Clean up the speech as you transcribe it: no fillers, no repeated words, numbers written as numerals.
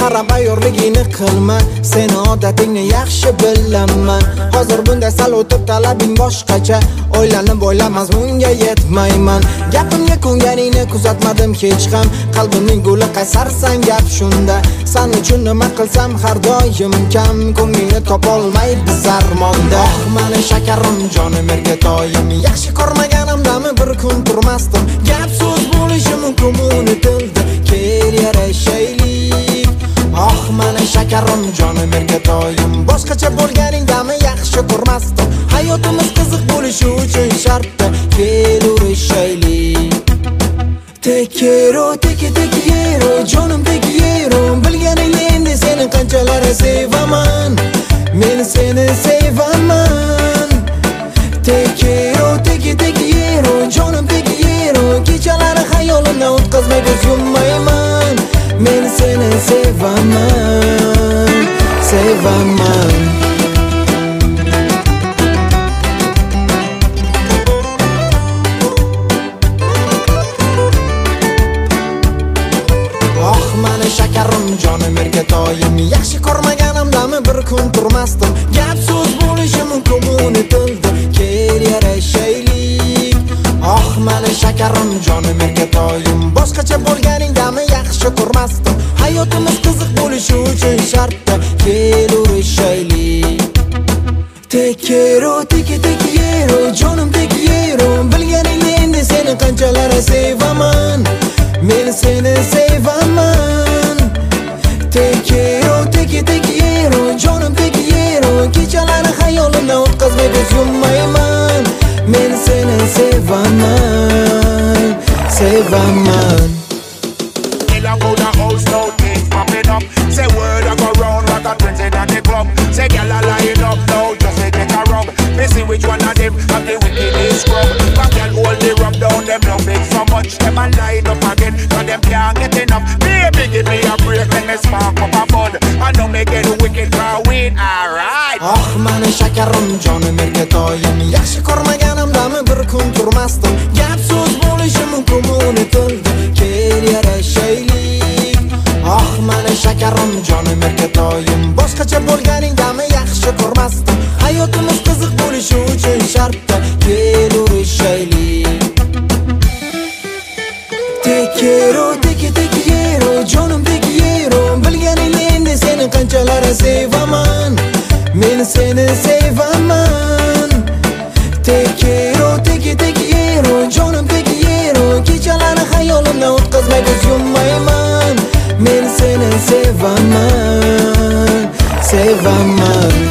qarab ayyorligingni qilma, seni odatingni yaxshi bilaman. Hozir bunda sal o'tib talabing boshqacha, o'ylanib mazmunga yetmayman. Gapimga ko'nganingni kuzatmadim hech ham, qalbimning guli qaysarsan gap shunda. Sen uchun nima qilsam har doim kam, ko'nglingni topolmaydi zarmonda. Mani shakarim jonim ergatoyim, yaxshi ko'rmaganimdami bir kun turmasdim. Gap so'z bo'lishi mumkin unutildi, kel yarashaylik. Mani shakarim jonim ergatoyim, boshqacha bo'lganingdami yaxshi ko'rmasdim. Hayotimiz qiziq bo'lishi uchun shartda, kel urishaylik. Te quiero, te quiero, jonim te quiero. Bilganingni endi seni qanchalar sevaman, men seni sevaman. Te quiero, jonim te quiero. Kechalari xayolimdan o'tkazmay ko'z yummayman, men seni sevaman, sevaman. Mani shakarim jonim ergatoyim, yaxshi ko'rmaganimdami bir kun turmasdim. Gap so'z bo'lishi mumkin unutildi, kel yarashaylik. Mani shakarim jonim ergatoyim, boshqacha bo'lganingdami yaxshi ko'rmasdim. Hayotimiz qiziq bo'lishi uchun shartda, kel urishaylik. Te quiero, jonim te quiero. Bilganingni endi seni qanchalar sevaman, men seni sevaman. Te quiero, jonim te quiero. Kechalari xayolimdan o'tkazmay ko'z yummayman, men seni sevaman, sevaman. About the house, no things popping up. Say word I go round like a trending at the club. Say girl I line up now, just to get a rub. Me see which one of them have the wickedest scrub. But girl hold the rub down, them love it so much. Them a line up again, cause them can't get enough. Baby give me a break, let me spark up a bud. I know me get wicked for win, alright. Mani shakarim jonim ergatoyim, yaxshi ko'rmaganimdami bir kun turmasdim. Gap so'z bo'lishi mumkin unutildi, kel yarashaylik. Mani shakarim jonim ergatoyim, boshqacha bo'lganingdami yaxshi ko'rmasdim. Hayotimiz qiziq bo'lishi uchun shartda, kel urishaylik. Te quiero, jonim te quiero. Bilganingni endi seni qanchalar sevaman, men seni sevaman. Te quiero, jonim te quiero. Kechalari xayolimdan o'tkazmay ko'z yummayman, men seni sevaman, sevaman.